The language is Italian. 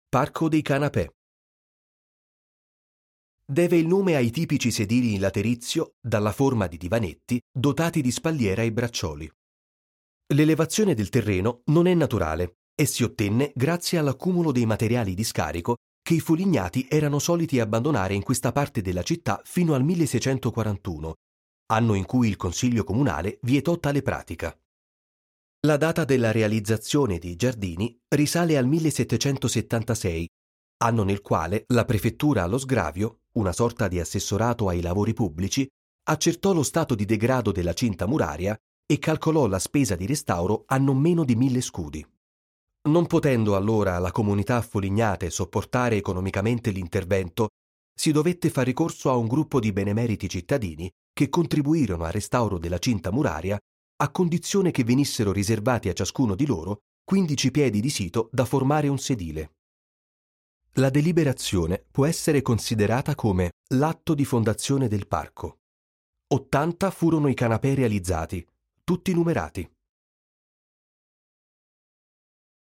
Parco dei canapè. Deve il nome ai tipici sedili in laterizio dalla forma di divanetti dotati di spalliera e braccioli. L'elevazione del terreno non è naturale e si ottenne grazie all'accumulo dei materiali di scarico che i Fulignati erano soliti abbandonare in questa parte della città fino al 1641, anno in cui il Consiglio Comunale vietò tale pratica. La data della realizzazione dei giardini risale al 1776, anno nel quale la prefettura allo sgravio, una sorta di assessorato ai lavori pubblici, accertò lo stato di degrado della cinta muraria e calcolò la spesa di restauro a non meno di 1.000 scudi. Non potendo allora la comunità Fulignate sopportare economicamente l'intervento, si dovette far ricorso a un gruppo di benemeriti cittadini che contribuirono al restauro della cinta muraria a condizione che venissero riservati a ciascuno di loro 15 piedi di sito da formare un sedile. La deliberazione può essere considerata come l'atto di fondazione del parco. 80 furono i canapè realizzati, tutti numerati.